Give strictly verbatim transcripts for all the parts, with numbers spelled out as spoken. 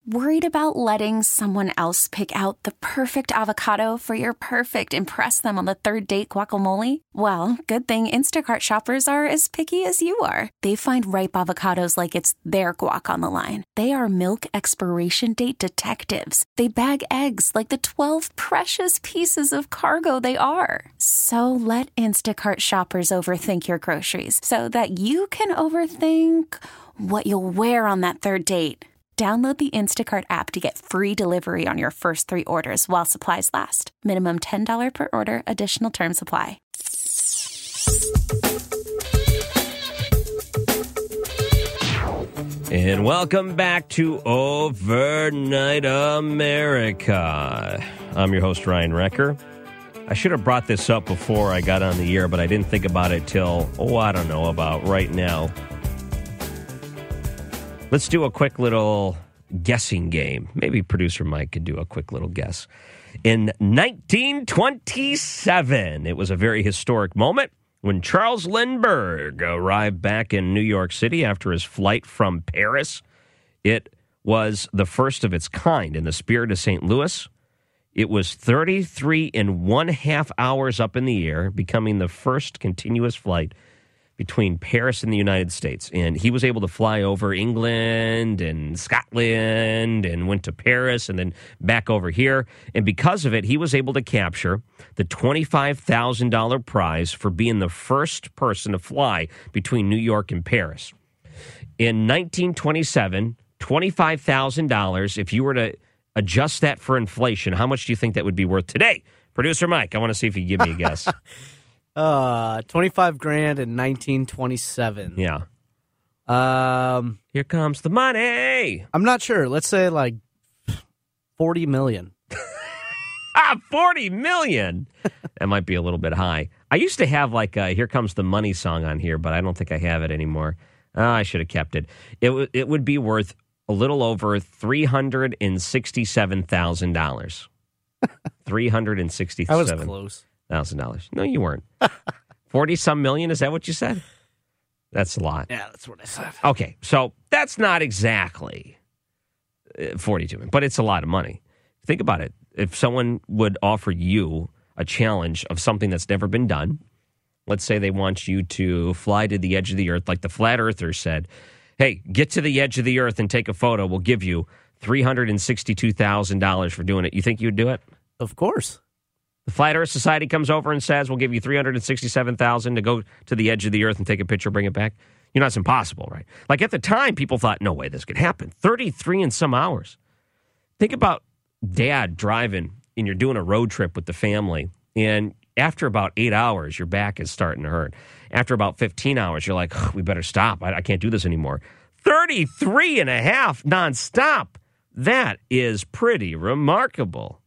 Worried about letting someone else pick out the perfect avocado for your perfect impress them on the third date guacamole? Well, good thing Instacart shoppers are as picky as you are. They find ripe avocados like it's their guac on the line. They are milk expiration date detectives. They bag eggs like the twelve precious pieces of cargo they are. So let Instacart shoppers overthink your groceries so that you can overthink what you'll wear on that third date. Download the Instacart app to get free delivery on your first three orders while supplies last. Minimum ten dollars per order. Additional terms apply. And welcome back to Overnight America. I'm your host, Ryan Wrecker. I should have brought this up before I got on the air, but I didn't think about it till, oh, I don't know, about right now. Let's do a quick little guessing game. Maybe producer Mike could do a quick little guess. In nineteen twenty-seven, it was a very historic moment when Charles Lindbergh arrived back in New York City after his flight from Paris. It was the first of its kind in the spirit of Saint Louis. It was thirty-three and one half hours up in the air, becoming the first continuous flight between Paris and the United States. And he was able to fly over England and Scotland and went to Paris and then back over here. And because of it, he was able to capture the twenty-five thousand dollars prize for being the first person to fly between New York and Paris. In nineteen twenty-seven, twenty-five thousand dollars, if you were to adjust that for inflation, how much do you think that would be worth today? Producer Mike, I want to see if you give me a guess. Uh, twenty-five grand in nineteen twenty-seven. Yeah. Um, Here comes the money. I'm not sure. Let's say like forty million. Ah, forty million. That might be a little bit high. I used to have like a Here Comes the Money song on here, but I don't think I have it anymore. Oh, I should have kept it. It, w- it would be worth a little over three hundred sixty-seven thousand dollars. three hundred sixty-seven thousand dollars. I was close. Thousand dollars. No, you weren't. Forty some million. Is that what you said? That's a lot. Yeah, that's what I said. Okay, so that's not exactly forty-two, but it's a lot of money. Think about it. If someone would offer you a challenge of something that's never been done, let's say they want you to fly to the edge of the earth, like the flat earthers said. Hey, get to the edge of the earth and take a photo. We'll give you three hundred sixty-two thousand dollars for doing it. You think you'd do it? Of course. The Flat Earth Society comes over and says, we'll give you three hundred sixty-seven thousand dollars to go to the edge of the earth and take a picture, bring it back. You know, it's impossible, right? Like at the time, people thought, no way this could happen. thirty-three and some hours. Think about dad driving and you're doing a road trip with the family. And after about eight hours, your back is starting to hurt. After about fifteen hours, you're like, oh, we better stop. I, I can't do this anymore. thirty-three and a half nonstop. That is pretty remarkable.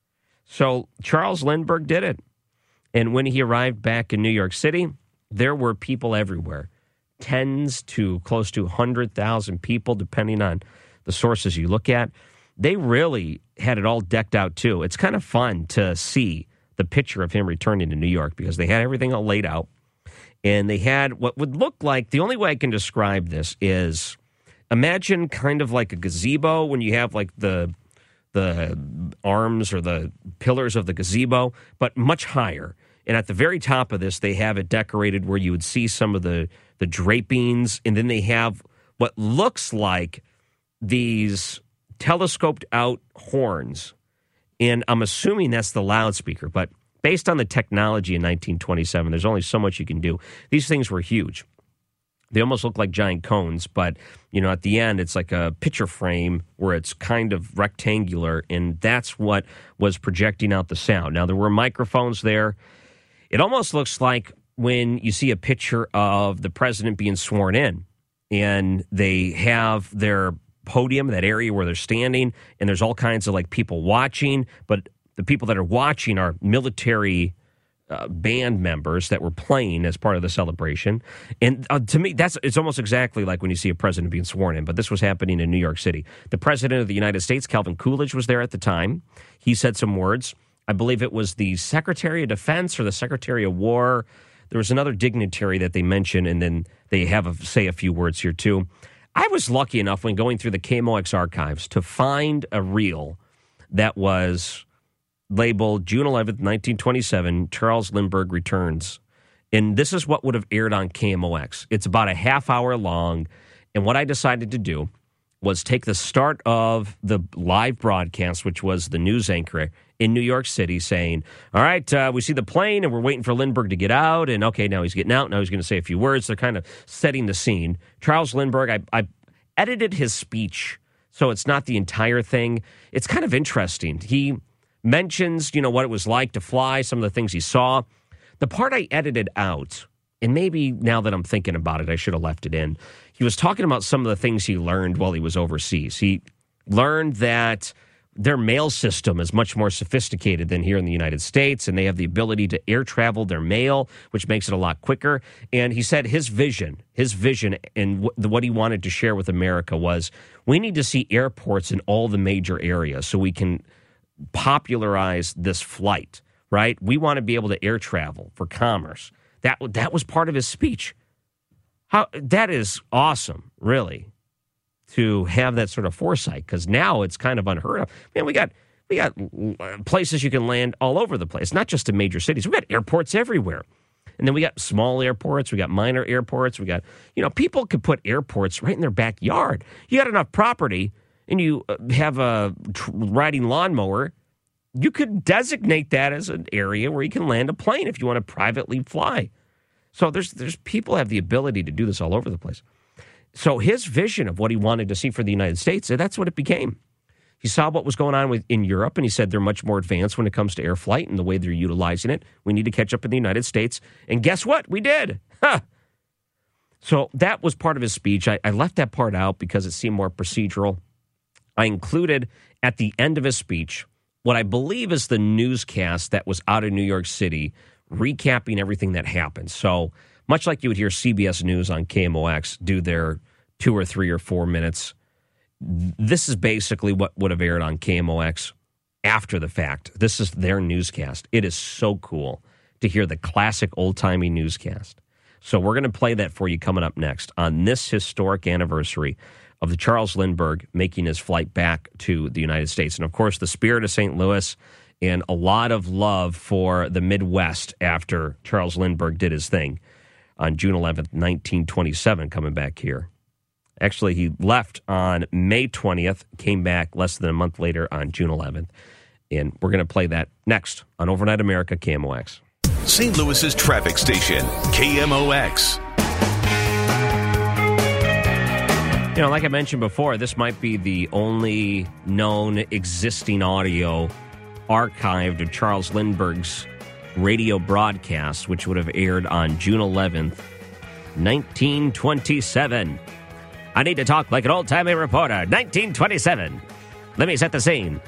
So Charles Lindbergh did it. And when he arrived back in New York City, there were people everywhere. Tens to close to one hundred thousand people, depending on the sources you look at. They really had it all decked out, too. It's kind of fun to see the picture of him returning to New York because they had everything all laid out. And they had what would look like, the only way I can describe this is imagine kind of like a gazebo when you have like the the arms or the pillars of the gazebo, but much higher. And at the very top of this, they have it decorated where you would see some of the, the drapings, and then they have what looks like these telescoped out horns. And I'm assuming that's the loudspeaker, but based on the technology in nineteen twenty-seven, there's only so much you can do. These things were huge. They almost look like giant cones, but, you know, at the end, it's like a picture frame where it's kind of rectangular, and that's what was projecting out the sound. Now, there were microphones there. It almost looks like when you see a picture of the president being sworn in, and they have their podium, that area where they're standing, and there's all kinds of, like, people watching, but the people that are watching are military Uh, band members that were playing as part of the celebration. And uh, to me, that's it's almost exactly like when you see a president being sworn in, but this was happening in New York City. The president of the United States, Calvin Coolidge, was there at the time. He said some words. I believe it was the Secretary of Defense or the Secretary of War. There was another dignitary that they mentioned, and then they have a, say a few words here, too. I was lucky enough when going through the K M O X archives to find a reel that was labeled June eleventh, nineteen twenty-seven, Charles Lindbergh Returns. And this is what would have aired on K M O X. It's about a half hour long. And what I decided to do was take the start of the live broadcast, which was the news anchor in New York City saying, all right, uh, we see the plane and we're waiting for Lindbergh to get out. And okay, now he's getting out. Now he's going to say a few words. They're kind of setting the scene. Charles Lindbergh, I, I edited his speech, so it's not the entire thing. It's kind of interesting. He mentions, you know, what it was like to fly, some of the things he saw. The part I edited out, and maybe now that I'm thinking about it, I should have left it in. He was talking about some of the things he learned while he was overseas. He learned that their mail system is much more sophisticated than here in the United States, and they have the ability to air travel their mail, which makes it a lot quicker. And he said his vision, his vision and what he wanted to share with America was we need to see airports in all the major areas so we can popularize this flight, right? We want to be able to air travel for commerce. That, that was part of his speech. How that is awesome, really, to have that sort of foresight, because now it's kind of unheard of. Man, we got we got places you can land all over the place, not just in major cities. We got airports everywhere, and then we got small airports, we got minor airports, we got you know people could put airports right in their backyard. You got enough property, and you have a tr- riding lawnmower. You could designate that as an area where you can land a plane if you want to privately fly. So there's there's people have the ability to do this all over the place. So his vision of what he wanted to see for the United States, that's what it became. He saw what was going on with, in Europe, and he said they're much more advanced when it comes to air flight and the way they're utilizing it. We need to catch up in the United States. And guess what? We did. Huh. So that was part of his speech. I, I left that part out because it seemed more procedural. I included at the end of his speech what I believe is the newscast that was out of New York City recapping everything that happened. So much like you would hear C B S News on K M O X do their two or three or four minutes, this is basically what would have aired on K M O X after the fact. This is their newscast. It is so cool to hear the classic old-timey newscast. So we're going to play that for you coming up next on this historic anniversary of the Charles Lindbergh making his flight back to the United States. And, of course, the spirit of Saint Louis and a lot of love for the Midwest after Charles Lindbergh did his thing on June eleventh, nineteen twenty-seven, coming back here. Actually, he left on May twentieth, came back less than a month later on June eleventh. And we're going to play that next on Overnight America, K M O X. Saint Louis's traffic station, K M O X. You know, like I mentioned before, this might be the only known existing audio archived of Charles Lindbergh's radio broadcast, which would have aired on June eleventh, nineteen twenty-seven. I need to talk like an old-timey reporter. nineteen twenty-seven. Let me set the scene.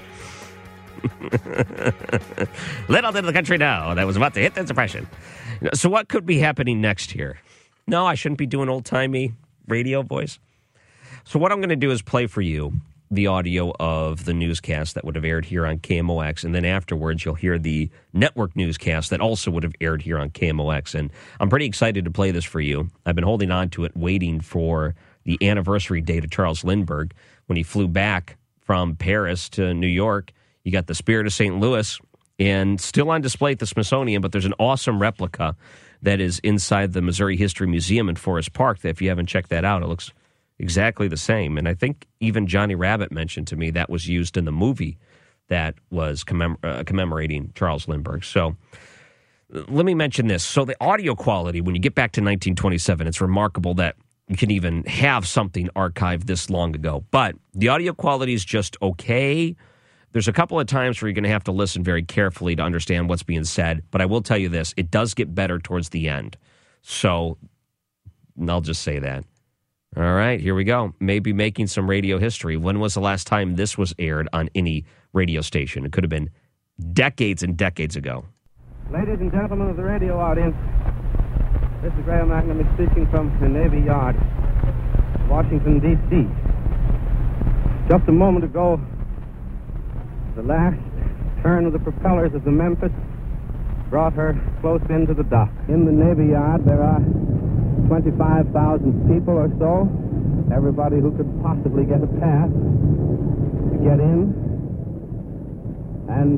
Little did the country know that was about to hit the depression. So what could be happening next here? No, I shouldn't be doing old-timey radio voice. So what I'm going to do is play for you the audio of the newscast that would have aired here on K M O X, and then afterwards you'll hear the network newscast that also would have aired here on K M O X. And I'm pretty excited to play this for you. I've been holding on to it, waiting for the anniversary date of Charles Lindbergh when he flew back from Paris to New York. You got the spirit of Saint Louis, and still on display at the Smithsonian, but there's an awesome replica that is inside the Missouri History Museum in Forest Park that if you haven't checked that out, it looks exactly the same. And I think even Johnny Rabbit mentioned to me that was used in the movie that was commem- uh, commemorating Charles Lindbergh. So let me mention this. So the audio quality, when you get back to nineteen twenty-seven, it's remarkable that you can even have something archived this long ago. But the audio quality is just okay. There's a couple of times where you're going to have to listen very carefully to understand what's being said. But I will tell you this, it does get better towards the end. So I'll just say that. All right, here we go. Maybe making some radio history. When was the last time this was aired on any radio station? It could have been decades and decades ago. Ladies and gentlemen of the radio audience, this is Graham McNamee speaking from the Navy Yard, Washington, D C Just a moment ago, the last turn of the propellers of the Memphis brought her close into the dock. In the Navy Yard, there are twenty-five thousand people or so, everybody who could possibly get a pass to get in. And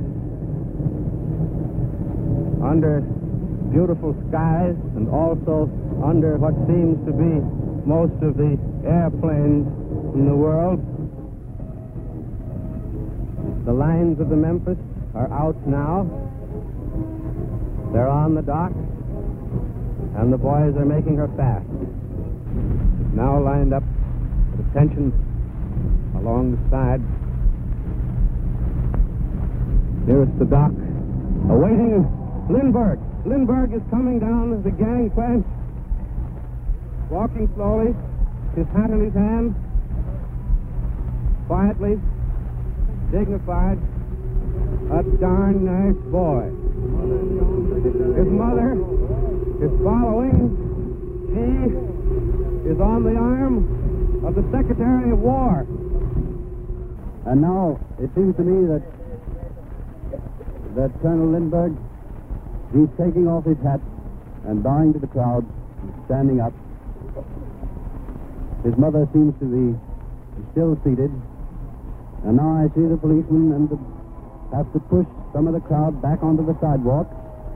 under beautiful skies and also under what seems to be most of the airplanes in the world, the lines of the Memphis are out now. They're on the dock, and the boys are making her fast. Now lined up with attention along the side. Nearest the dock, awaiting Lindbergh. Lindbergh is coming down the gangplank, walking slowly, his hat in his hand, quietly, dignified. A darn nice boy. His mother is following. She is on the arm of the Secretary of War. And now it seems to me that that Colonel Lindbergh, he's taking off his hat and bowing to the crowd, standing up. His mother seems to be still seated. And now I see the policemen and the, have to push some of the crowd back onto the sidewalk.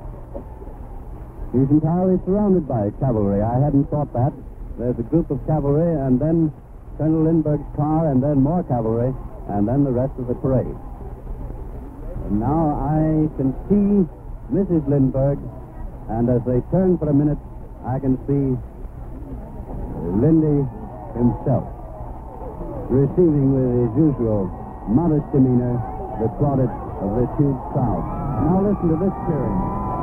He's entirely surrounded by cavalry. I hadn't thought that. There's a group of cavalry, and then Colonel Lindbergh's car, and then more cavalry, and then the rest of the parade. And now I can see Missus Lindbergh, and as they turn for a minute, I can see Lindy himself receiving with his usual modest demeanor the plaudits of this huge crowd. Now listen to this cheering.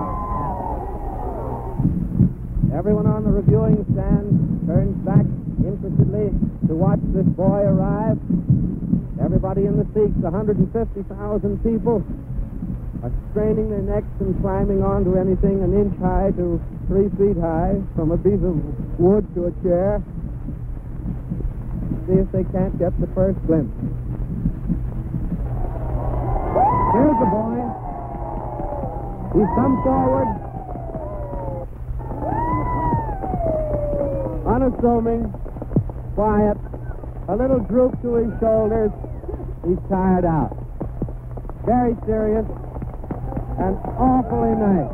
Everyone on the reviewing stand turns back interestedly to watch this boy arrive. Everybody in the seats, one hundred fifty thousand people, are straining their necks and climbing onto anything an inch high to three feet high, from a piece of wood to a chair. See if they can't get the first glimpse. Here's the boy. He's come forward, unassuming, quiet, a little droop to his shoulders. He's tired out. Very serious and awfully nice.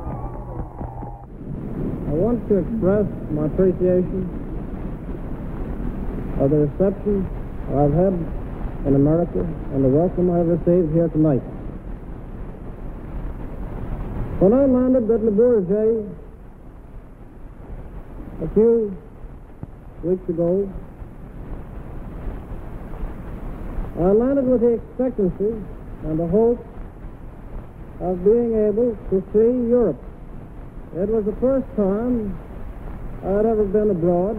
I want to express my appreciation of the reception I've had in America and the welcome I've received here tonight. When I landed at Le Bourget a few weeks ago, I landed with the expectancy and the hope of being able to see Europe. It was the first time I'd ever been abroad.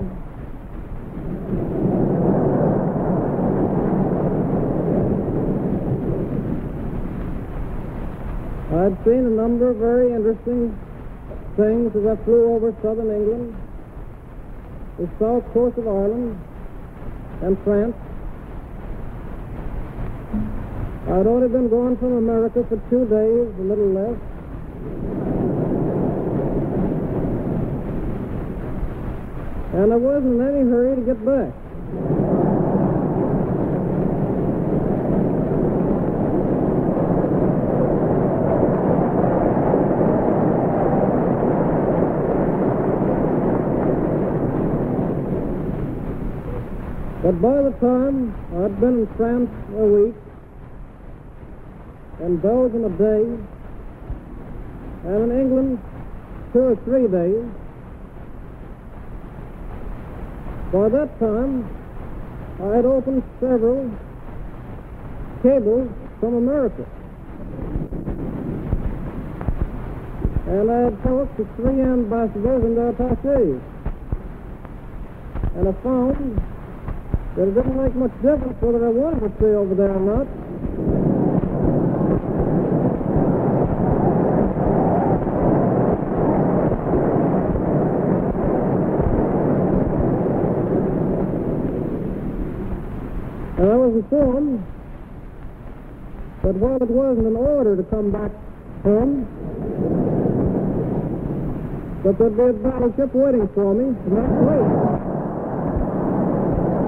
I'd seen a number of very interesting things as I flew over southern England, the south coast of Ireland, and France. I'd only been gone from America for two days, a little less. And I wasn't in any hurry to get back. But by the time I'd been in France a week, and Belgium a day, and in England two or three days, by that time I had opened several cables from America. And I had talked to three ambassadors and their attaches. And I found that it didn't make much difference whether I wanted to stay over there or not. And I was informed that while it wasn't an order to come back home, that there'd be a battleship waiting for me in that place.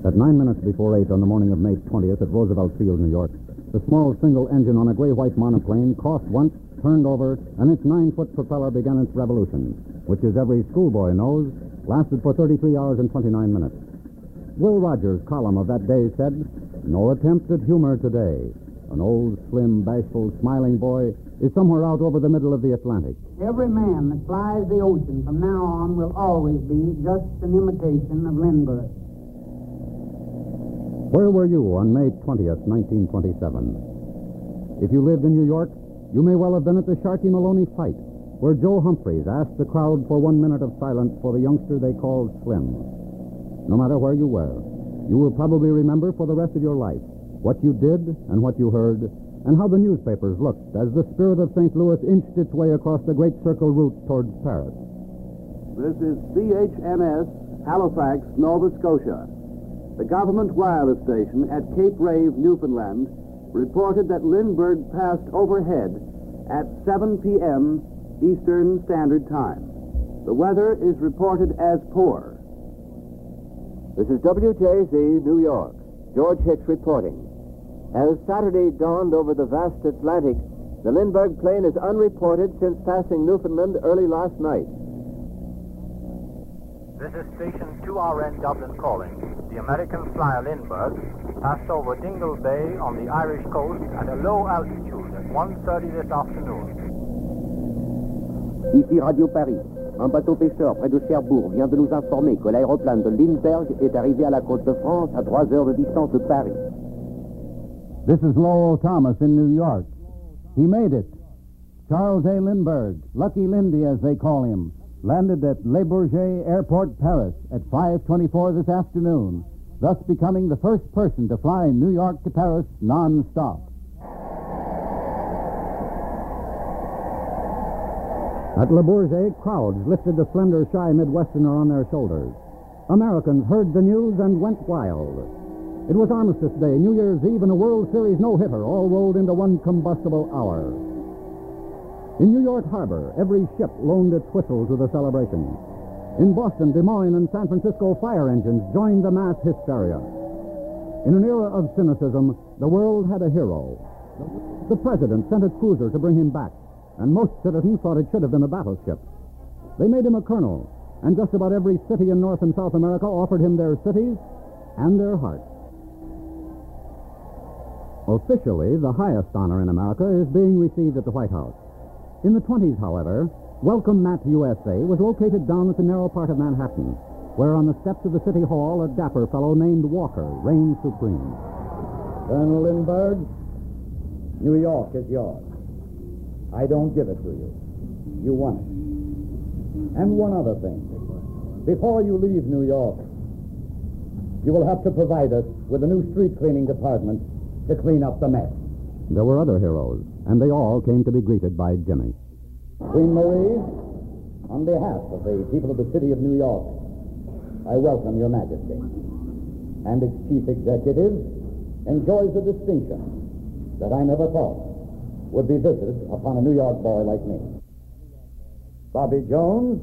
At nine minutes before eight on the morning of May twentieth at Roosevelt Field, New York, the small single engine on a gray-white monoplane crossed once, turned over, and its nine-foot propeller began its revolution, which, as every schoolboy knows, lasted for thirty-three hours and twenty-nine minutes. Will Rogers' column of that day said, "No attempt at humor today. An old, slim, bashful, smiling boy is somewhere out over the middle of the Atlantic. Every man that flies the ocean from now on will always be just an imitation of Lindbergh." Where were you on May twentieth, nineteen twenty-seven? If you lived in New York, you may well have been at the Sharkey Maloney fight, where Joe Humphreys asked the crowd for one minute of silence for the youngster they called Slim. No matter where you were, you will probably remember for the rest of your life what you did and what you heard, and how the newspapers looked as the spirit of Saint Louis inched its way across the Great Circle route towards Paris. This is C H N S, Halifax, Nova Scotia. The government wireless station at Cape Rave, Newfoundland, reported that Lindbergh passed overhead at seven p.m. Eastern Standard Time. The weather is reported as poor. This is W J Z, New York. George Hicks reporting. As Saturday dawned over the vast Atlantic, the Lindbergh plane is unreported since passing Newfoundland early last night. This is Station two R N Dublin calling. The American flyer Lindbergh passed over Dingle Bay on the Irish coast at a low altitude at one thirty this afternoon. Ici Radio Paris. Un bateau pêcheur près de Cherbourg vient de nous informer que l'aéroplane de Lindbergh est arrivé à la côte de France à trois heures de distance de Paris. This is Lowell Thomas in New York. He made it. Charles A. Lindbergh, Lucky Lindy as they call him, landed at Le Bourget Airport, Paris at five twenty-four this afternoon, thus becoming the first person to fly New York to Paris non-stop. At Le Bourget, crowds lifted the slender, shy Midwesterner on their shoulders. Americans heard the news and went wild. It was Armistice Day, New Year's Eve, and a World Series no-hitter all rolled into one combustible hour. In New York Harbor, every ship loaned its whistle to the celebration. In Boston, Des Moines, and San Francisco, fire engines joined the mass hysteria. In an era of cynicism, the world had a hero. The president sent a cruiser to bring him back, and most citizens thought it should have been a battleship. They made him a colonel, and just about every city in North and South America offered him their cities and their hearts. Officially, the highest honor in America is being received at the White House. In the twenties, however, Welcome Mat U S A was located down at the narrow part of Manhattan, where on the steps of the City Hall a dapper fellow named Walker reigned supreme. Colonel Lindbergh, New York is yours. I don't give it to you. You won it. And one other thing. Before you leave New York, you will have to provide us with a new street cleaning department to clean up the mess. There were other heroes, and they all came to be greeted by Jimmy. Queen Marie, on behalf of the people of the city of New York, I welcome your Majesty. And its chief executive enjoys a distinction that I never thought would be visited upon a New York boy like me. Bobby Jones,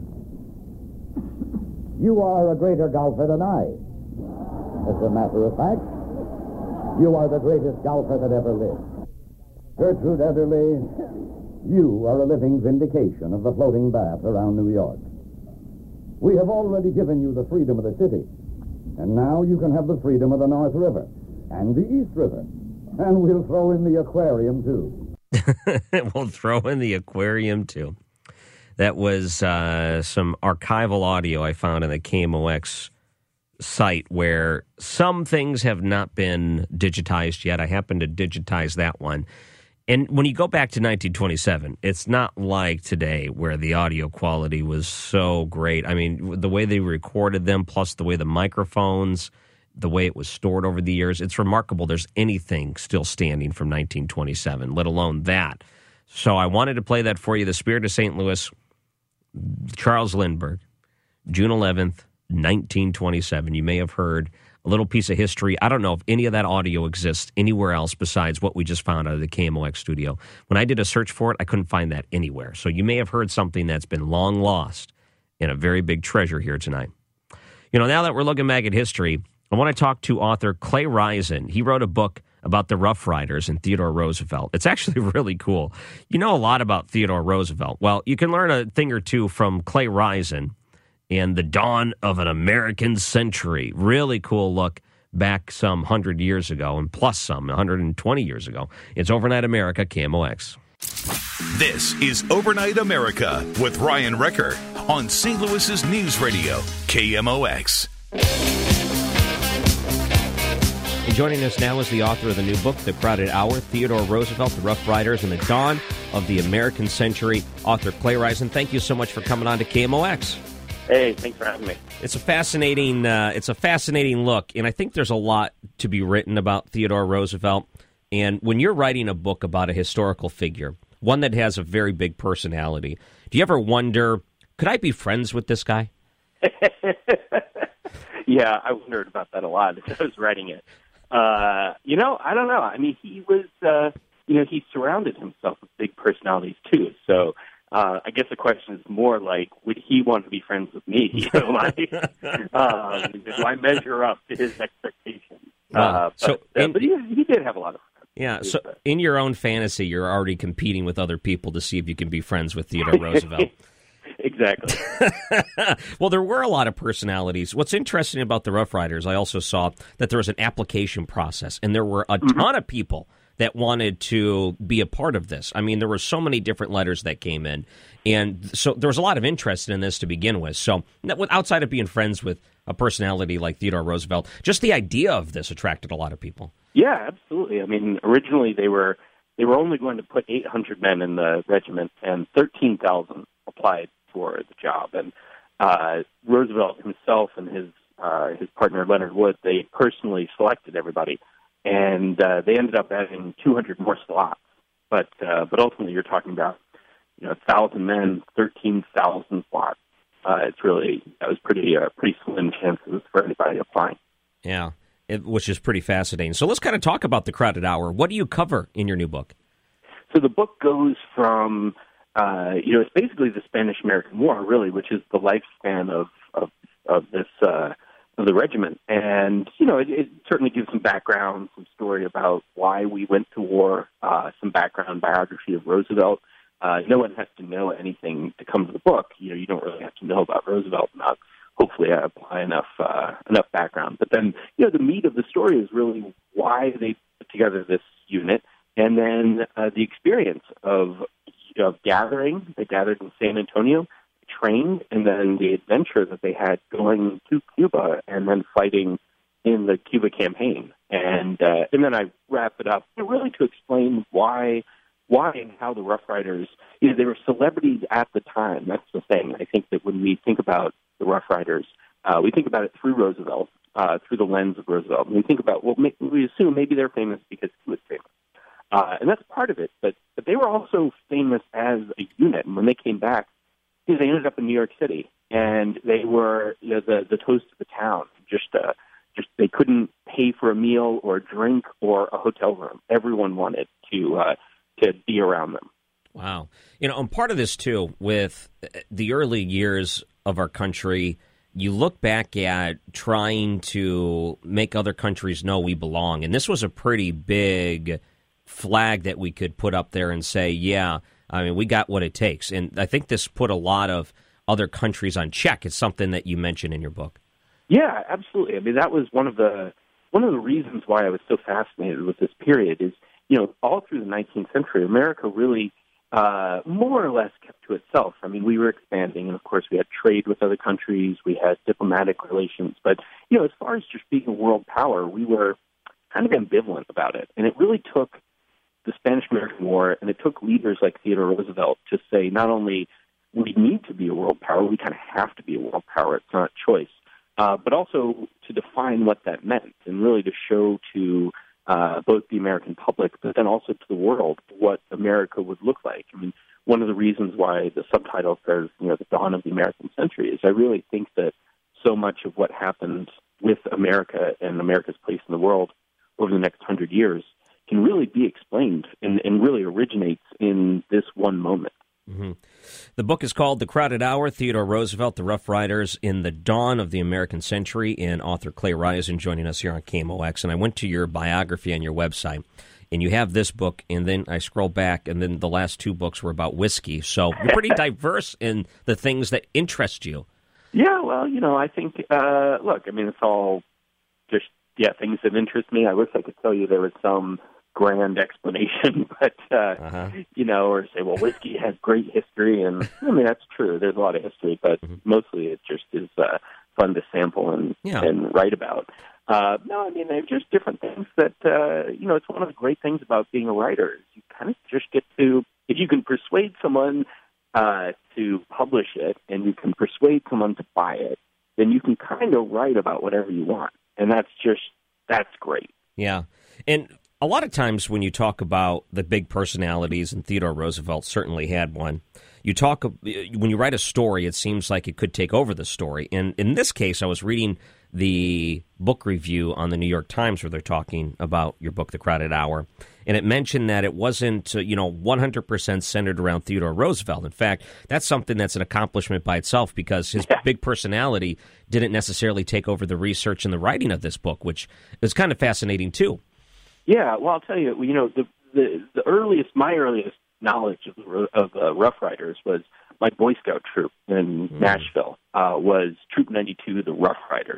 you are a greater golfer than I. As a matter of fact, you are the greatest golfer that ever lived. Gertrude Ederle, you are a living vindication of the floating bath around New York. We have already given you the freedom of the city, and now you can have the freedom of the North River and the East River, and we'll throw in the aquarium, too. We'll throw in the aquarium, too. That was uh, some archival audio I found in the K M O X site where some things have not been digitized yet. I happened to digitize that one. And when you go back to nineteen twenty-seven, it's not like today where the audio quality was so great. I mean, the way they recorded them, plus the way the microphones, the way it was stored over the years, it's remarkable there's anything still standing from nineteen twenty-seven, let alone that. So I wanted to play that for you. The Spirit of Saint Louis, Charles Lindbergh, June eleventh, nineteen twenty-seven. You may have heard a little piece of history. I don't know if any of that audio exists anywhere else besides what we just found out of the K M O X studio. When I did a search for it, I couldn't find that anywhere. So you may have heard something that's been long lost and a very big treasure here tonight. You know, now that we're looking back at history, I want to talk to author Clay Risen. He wrote a book about the Rough Riders and Theodore Roosevelt. It's actually really cool. You know a lot about Theodore Roosevelt. Well, you can learn a thing or two from Clay Risen and the dawn of an American century. Really cool look back some one hundred years ago, and plus some, one hundred twenty years ago. It's Overnight America, K M O X. This is Overnight America with Ryan Wrecker on Saint Louis's News Radio, K M O X. And joining us now is the author of the new book, The Crowded Hour, Theodore Roosevelt, the Rough Riders, and the Dawn of the American Century, author Clay Risen. Thank you so much for coming on to K M O X. Hey, thanks for having me. It's a fascinating, uh, it's a fascinating look, and I think there's a lot to be written about Theodore Roosevelt. And when you're writing a book about a historical figure, one that has a very big personality, do you ever wonder, could I be friends with this guy? Yeah, I wondered about that a lot as I was writing it. Uh, you know, I don't know. I mean, he was, uh, you know, he surrounded himself with big personalities, too. So uh, I guess the question is more like, would he want to be friends with me? You know, like, um, do I measure up to his expectations? Wow. Uh, but, so in, uh, but he, he did have a lot of friends. Yeah, so in your own fantasy, you're already competing with other people to see if you can be friends with Theodore Roosevelt. Exactly. Well, there were a lot of personalities. What's interesting about the Rough Riders, I also saw that there was an application process, and there were a Mm-hmm. ton of people that wanted to be a part of this. I mean, there were so many different letters that came in, and so there was a lot of interest in this to begin with. So outside of being friends with a personality like Theodore Roosevelt, just the idea of this attracted a lot of people. Yeah, absolutely. I mean, originally they were they were only going to put eight hundred men in the regiment, and thirteen thousand applied for the job. And uh, Roosevelt himself and his uh, his partner Leonard Wood, they personally selected everybody, and uh, they ended up adding two hundred more slots. But uh, but ultimately, you're talking about you know a thousand men, thirteen thousand slots. Uh, it's really that was pretty uh, pretty slim chances for anybody applying. Yeah. It, which is pretty fascinating. So let's kind of talk about The Crowded Hour. What do you cover in your new book? So the book goes from, uh, you know, it's basically the Spanish-American War, really, which is the lifespan of of, of this uh, of the regiment. And you know, it, it certainly gives some background, some story about why we went to war, uh, some background biography of Roosevelt. Uh, no one has to know anything to come to the book. You know, you don't really have to know about Roosevelt enough. Hopefully I apply enough uh, enough background. But then, you know, the meat of the story is really why they put together this unit, and then uh, the experience of, of gathering. They gathered in San Antonio, trained, and then the adventure that they had going to Cuba and then fighting in the Cuba campaign. And uh, and then I wrap it up really to explain why why and how the Rough Riders, you know, they were celebrities at the time. That's the thing. I think that when we think about the Rough Riders, uh, we think about it through Roosevelt, uh, through the lens of Roosevelt. And we think about, well, we assume maybe they're famous because he was famous. Uh, and that's part of it. But, but they were also famous as a unit. And when they came back, you know, they ended up in New York City. And they were you know, the, the toast of the town. Just, uh, just they couldn't pay for a meal or a drink or a hotel room. Everyone wanted to uh, to be around them. Wow. You know, and part of this, too, with the early years of our country, you look back at trying to make other countries know we belong. And this was a pretty big flag that we could put up there and say, yeah, I mean, we got what it takes. And I think this put a lot of other countries on check. It's something that you mentioned in your book. Yeah, absolutely. I mean, that was one of the one of the reasons why I was so fascinated with this period is, you know, all through the nineteenth century, America really uh, more or less kept to itself. I mean, we were expanding, and of course we had trade with other countries, we had diplomatic relations, but, you know, as far as just being a world power, we were kind of ambivalent about it. And it really took the Spanish-American War, and it took leaders like Theodore Roosevelt to say not only we need to be a world power, we kind of have to be a world power, it's not a choice, uh, but also to define what that meant and really to show to Uh, both the American public, but then also to the world, what America would look like. I mean, one of the reasons why the subtitle says, you know, the dawn of the American century is I really think that so much of what happened with America and America's place in the world over the next hundred years can really be explained and, and really originates in this one moment. Mm-hmm. The book is called The Crowded Hour, Theodore Roosevelt, the Rough Riders in the Dawn of the American Century, and author Clay Reisen joining us here on K M O X. And I went to your biography on your website, and you have this book, and then I scroll back, and then the last two books were about whiskey. So you're pretty diverse in the things that interest you. Yeah, well, you know, I think, uh, look, I mean, it's all just, yeah, things that interest me. I wish I could tell you there was some grand explanation, but, uh, uh-huh. you know, or say, well, whiskey has great history, and, I mean, that's true. There's a lot of history, but mm-hmm. mostly it just is uh, fun to sample and, yeah. and write about. Uh, no, I mean, they're just different things that, uh, you know, it's one of the great things about being a writer. Is you kind of just get to, if you can persuade someone uh, to publish it and you can persuade someone to buy it, then you can kind of write about whatever you want. And that's just, that's great. Yeah. And a lot of times when you talk about the big personalities, and Theodore Roosevelt certainly had one, you talk, when you write a story, it seems like it could take over the story. And in this case, I was reading the book review on the New York Times where they're talking about your book, The Crowded Hour, and it mentioned that it wasn't, uh, you know, one hundred percent centered around Theodore Roosevelt. In fact, that's something that's an accomplishment by itself, because his big personality didn't necessarily take over the research and the writing of this book, which is kind of fascinating, too. Yeah, well, I'll tell you, you know, the the, the earliest, my earliest knowledge of, the, of uh, Rough Riders was my Boy Scout troop in mm. Nashville, uh, was Troop ninety-two, the Rough Riders.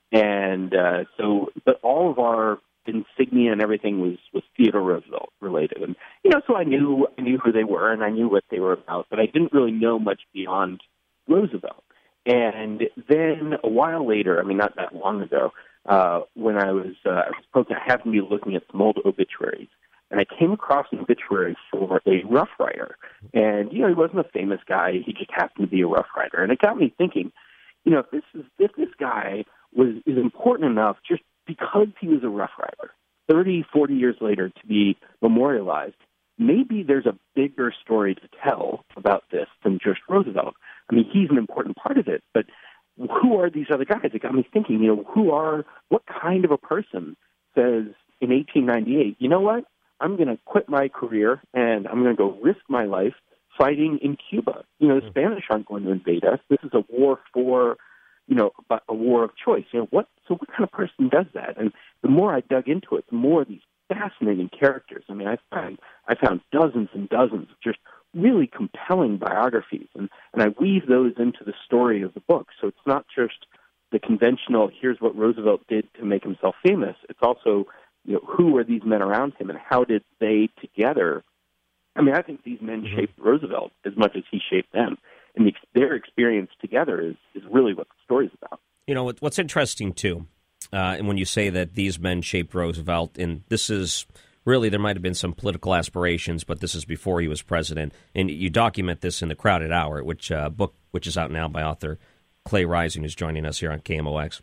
And uh, so, but all of our insignia and everything was, was Theodore Roosevelt related. And, you know, so I knew, I knew who they were and I knew what they were about, but I didn't really know much beyond Roosevelt. And then a while later, I mean, not that long ago, uh, when I was, uh, I was supposed to have to be looking at some old obituaries, and I came across an obituary for a Rough Rider. And, you know, he wasn't a famous guy. He just happened to be a Rough Rider. And it got me thinking, you know, if this is, if this guy was is important enough just because he was a Rough Rider, thirty, forty years later to be memorialized, maybe there's a bigger story to tell about this than just Roosevelt. I mean, he's an important part of it, but who are these other guys? It got me thinking, you know, who are, what kind of a person says in eighteen ninety-eight, you know what, I'm going to quit my career and I'm going to go risk my life fighting in Cuba. You know, the Spanish aren't going to invade us. This is a war for, you know, a war of choice. You know, what? So what kind of person does that? And the more I dug into it, the more these fascinating characters. I mean, I found I found dozens and dozens of just really compelling biographies, and, and I weave those into the story of the book. So it's not just the conventional, here's what Roosevelt did to make himself famous. It's also, you know, who were these men around him and how did they together, I mean, I think these men mm-hmm. shaped Roosevelt as much as he shaped them. And the, their experience together is, is really what the story's about. You know, what's interesting, too, uh, and when you say that these men shaped Roosevelt, and this is really, there might have been some political aspirations, but this is before he was president, and you document this in The Crowded Hour, which uh, book which is out now by author Clay Reisen, who's joining us here on K M O X.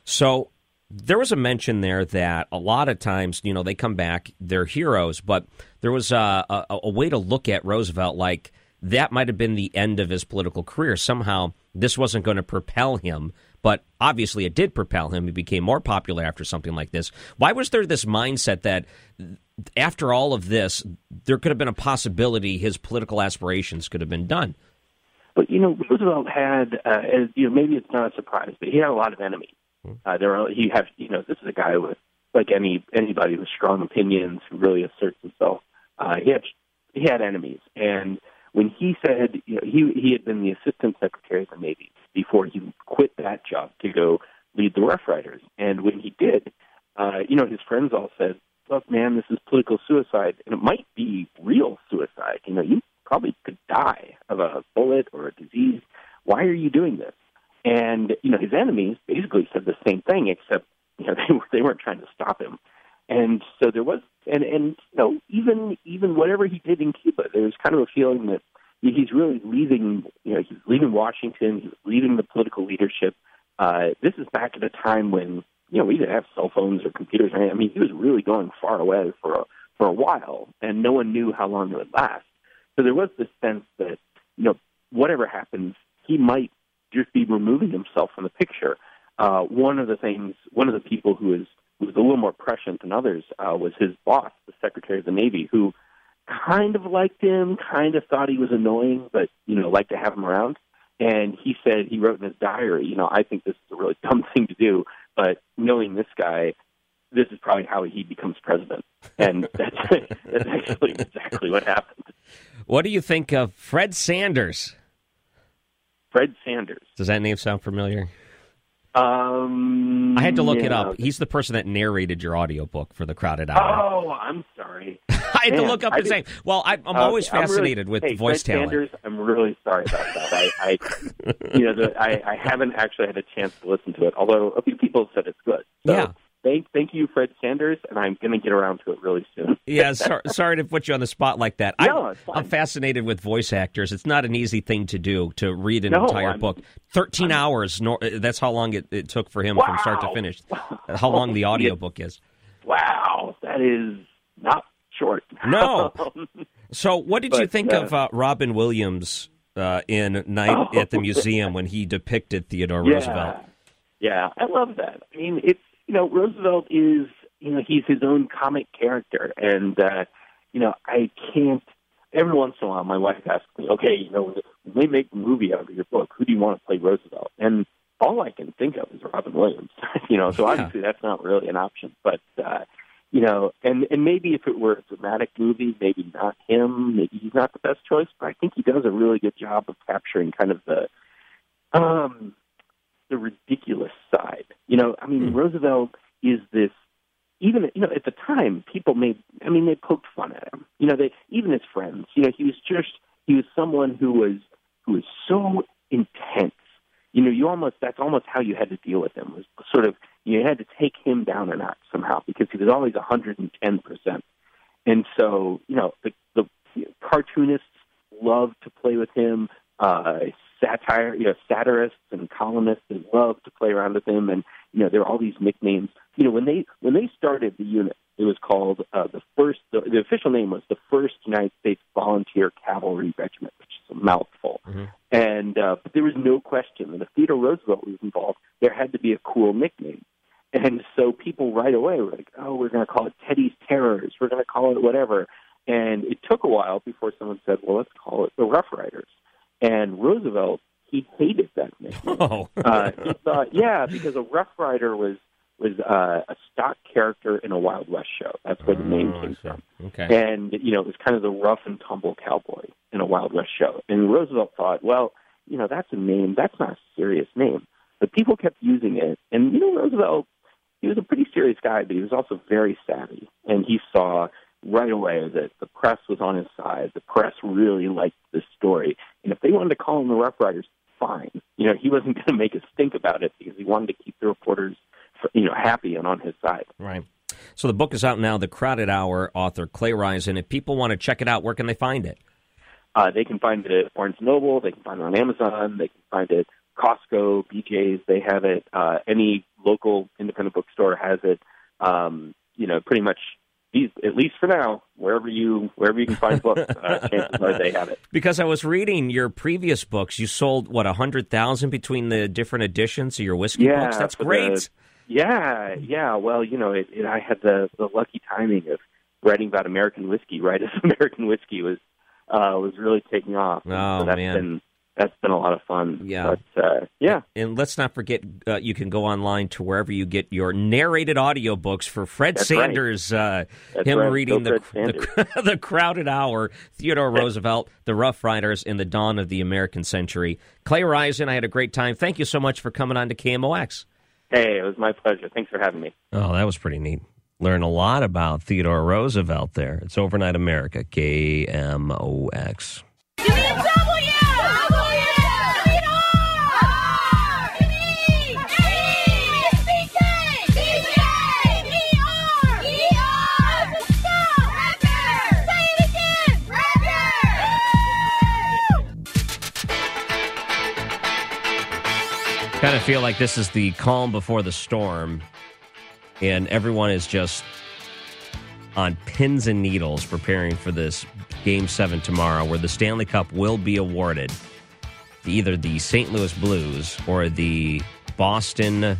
So there was a mention there that a lot of times, you know, they come back, they're heroes, but there was a, a, a way to look at Roosevelt like that might have been the end of his political career. Somehow this wasn't going to propel him, but obviously it did propel him. He became more popular after something like this. Why was there this mindset that after all of this, there could have been a possibility his political aspirations could have been done? But, you know, Roosevelt had, uh, as, you know, maybe it's not a surprise, but he had a lot of enemies. Uh, there are, he has, you know, this is a guy with, like any anybody with strong opinions who really asserts himself. Uh, he had he had enemies, and when he said, you know, he he had been the assistant secretary of the Navy before he quit that job to go lead the Rough Riders, and when he did, uh, you know, his friends all said, "Look, man, this is political suicide, and it might be real suicide. You know, you probably could die of a bullet or a disease. Why are you doing this?" And, you know, his enemies basically said the same thing, except, you know, they, they weren't trying to stop him. And so there was, and, and you know, even even whatever he did in Cuba, there was kind of a feeling that he's really leaving, you know, he's leaving Washington, he's leaving the political leadership. Uh, this is back at a time when, you know, we didn't have cell phones or computers. I mean, he was really going far away for a, for a while, and no one knew how long it would last. So there was this sense that, you know, whatever happens, he might just be removing himself from the picture. Uh, one of the things, one of the people who is who was a little more prescient than others uh, was his boss, the Secretary of the Navy, who kind of liked him, kind of thought he was annoying, but, you know, liked to have him around. And he said, he wrote in his diary, you know, I think this is a really dumb thing to do, but knowing this guy, this is probably how he becomes president. And that's, that's actually exactly what happened. What do you think of Fred Sanders? Fred Sanders. Does that name sound familiar? Um, I had to look yeah. it up. He's the person that narrated your audiobook for the Crowded Hour. Oh, I'm sorry. I had Man, to look up I his name. Well, I, I'm always okay, I'm fascinated really, with hey, voice Fred talent. Sanders, I'm really sorry about that. I, I you know, the, I, I haven't actually had a chance to listen to it, although a few people have said it's good. So yeah. Thank, thank you, Fred Sanders, and I'm going to get around to it really soon. Yeah, so, sorry to put you on the spot like that. No, I, it's fine. I'm fascinated with voice actors. It's not an easy thing to do, to read an No, entire I'm- book. thirteen I'm- hours, nor, that's how long it, it took for him Wow. from start to finish. How long the audiobook is. Wow, that is not short. No. So what did you But, think uh, of uh, Robin Williams uh, in Night Oh. at the Museum when he depicted Theodore Yeah. Roosevelt? Yeah, I love that. I mean, it's, you know, Roosevelt is, you know, he's his own comic character. And, uh, you know, I can't, every once in a while, my wife asks me, okay, you know, when they make a movie out of your book, who do you want to play Roosevelt? And all I can think of is Robin Williams, you know, so Yeah. obviously that's not really an option. But, uh, you know, and, and maybe if it were a dramatic movie, maybe not him, maybe he's not the best choice, but I think he does a really good job of capturing kind of the, um, the ridiculous side. You know, I mean, Hmm. Roosevelt is this, even, you know, at the time, people made, I mean, they poked fun at him. You know, they, even his friends, you know, he was just, he was someone who was, who was so intense. You know, you almost, that's almost how you had to deal with him, was sort of, you had to take him down a notch somehow, because he was always one hundred ten percent. And so, you know, the, the you know, cartoonists loved to play with him, uh, satire, you know, satirists and columnists, they loved to play around with him. And, you know, there were all these nicknames. You know, when they, when they started the unit, it was called uh, the first, the, the official name was the First United States Volunteer Cavalry Regiment, which is a mouthful. Mm-hmm. And, uh, but there was no question that if Theodore Roosevelt was involved, there had to be a cool nickname. And so people right away were like, oh, we're going to call it Teddy's Terrors. We're going to call it whatever. And it took a while before someone said, well, let's call it the Rough Riders. And Roosevelt, he hated that nickname. Oh. uh, he thought, yeah, because a Rough Rider was was uh, a stock character in a Wild West show. That's where the name Oh, I came see. from. Okay. And, you know, it was kind of the rough and tumble cowboy in a Wild West show. And Roosevelt thought, well, you know, that's a name. That's not a serious name. But people kept using it. And, you know, Roosevelt, he was a pretty serious guy, but he was also very savvy. And he saw right away that the press was on his side. The press really liked this story. And if they wanted to call him the Rough Riders, fine. You know, he wasn't going to make a stink about it because he wanted to keep the reporters, you know, happy and on his side. Right. So the book is out now, The Crowded Hour, author Clay Risen. If people want to check it out, where can they find it? Uh, they can find it at Barnes and Noble. They can find it on Amazon. They can find it at Costco, B J's. They have it. Uh, any local independent bookstore has it. Um, you know, pretty much, these, at least for now, wherever you wherever you can find books, uh, chances are they have it. Because I was reading your previous books, you sold, what, one hundred thousand between the different editions of your whiskey Yeah, books? That's for great. the- Yeah, yeah. Well, you know, it, it, I had the, the lucky timing of writing about American whiskey right as American whiskey was uh, was really taking off. And Oh, so that's man. been that's been a lot of fun. Yeah. But uh, yeah. And let's not forget, uh, you can go online to wherever you get your narrated audiobooks for Fred That's right. Sanders, uh, That's him right. reading Go the, Fred the the Crowded Hour, Theodore Roosevelt, The Rough Riders, and the Dawn of the American Century. Clay Risen, I had a great time. Thank you so much for coming on to K M O X. Hey, it was my pleasure. Thanks for having me. Oh, that was pretty neat. Learn a lot about Theodore Roosevelt there. It's Overnight America, K M O X. Give me a W! W! Kind of feel like this is the calm before the storm, and everyone is just on pins and needles preparing for this Game seven tomorrow, where the Stanley Cup will be awarded to either the Saint Louis Blues or the Boston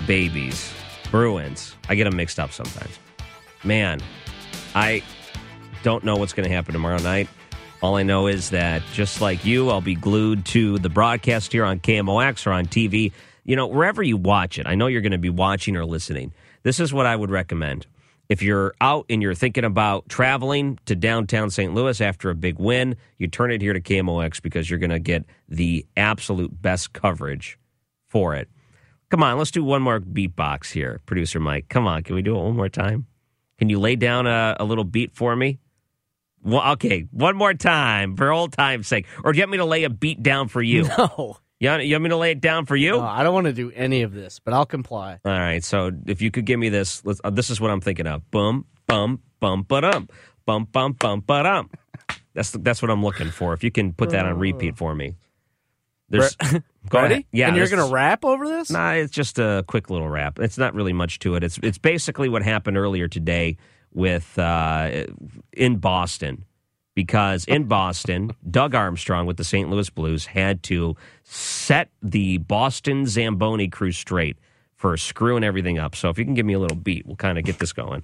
Babies. Bruins. I get them mixed up sometimes. Man, I don't know what's going to happen tomorrow night. All I know is that, just like you, I'll be glued to the broadcast here on K M O X or on T V. You know, wherever you watch it, I know you're going to be watching or listening. This is what I would recommend. If you're out and you're thinking about traveling to downtown Saint Louis after a big win, you turn it here to K M O X because you're going to get the absolute best coverage for it. Come on, let's do one more beatbox here, Producer Mike. Come on, can we do it one more time? Can you lay down a, a little beat for me? Well, okay, one more time for old time's sake. Or do you want me to lay a beat down for you? No. You want, you want me to lay it down for you? No, I don't want to do any of this, but I'll comply. All right, so if you could give me this, let's, uh, this is what I'm thinking of. Bum, bum, bum, ba-dum. Bum, bum, bum, ba-dum. That's, that's what I'm looking for. If you can put that on repeat for me. There's, go Ready? ahead. Yeah, and you're this going is- to rap over this? Nah, it's just a quick little rap. It's not really much to it. It's it's basically what happened earlier today with uh, in Boston, because in Boston, Doug Armstrong with the Saint Louis Blues had to set the Boston Zamboni crew straight for screwing everything up. So if you can give me a little beat, we'll kind of get this going.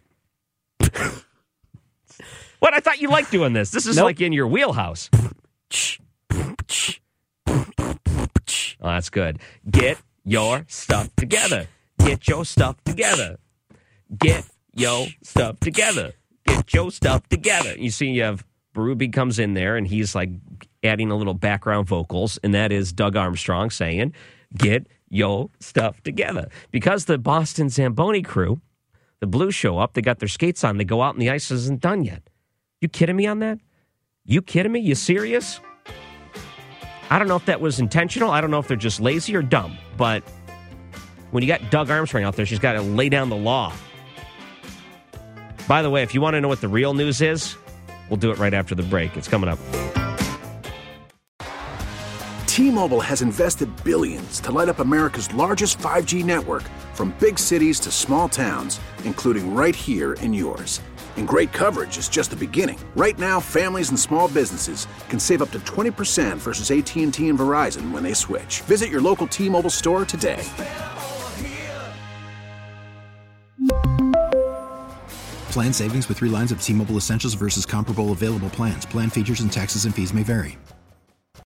What? I thought you liked doing this. This is Nope. like in your wheelhouse. Oh, that's good. Get your stuff together. Get your stuff together. Get your stuff together. Get your stuff together. You see, you have Berube comes in there, and he's like adding a little background vocals, and that is Doug Armstrong saying, get your stuff together. Because the Boston Zamboni crew, the Blues show up, they got their skates on, they go out, and the ice isn't done yet. You kidding me on that? You kidding me? You serious? I don't know if that was intentional. I don't know if they're just lazy or dumb. But when you got Doug Armstrong out there, she's got to lay down the law. By the way, if you want to know what the real news is, we'll do it right after the break. It's coming up. T-Mobile has invested billions to light up America's largest five G network, from big cities to small towns, including right here in yours. And great coverage is just the beginning. Right now, families and small businesses can save up to twenty percent versus A T and T and Verizon when they switch. Visit your local T-Mobile store today. Plan savings with three lines of T-Mobile Essentials versus comparable available plans. Plan features and taxes and fees may vary.